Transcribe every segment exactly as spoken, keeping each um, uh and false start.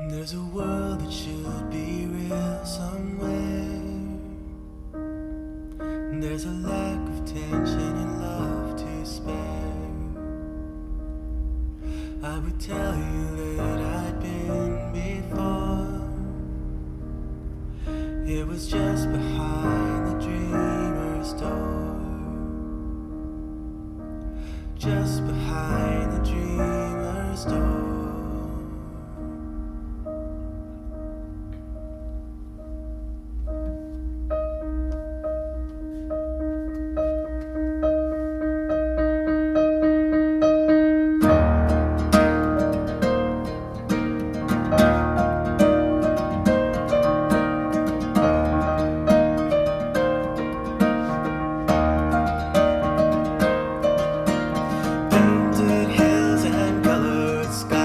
There's a world that should be real somewhere. There's a lack of tension and love to spare. I would tell you that I'd been before. It was just behind the dreamer's door. Just behind the dreamer's door. Painted hills and colored skies.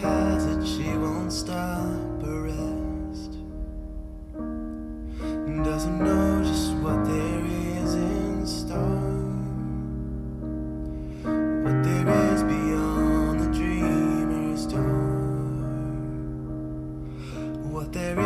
has it, she won't stop or rest. Doesn't know just what there is in store, what there is beyond the dreamer's door, what there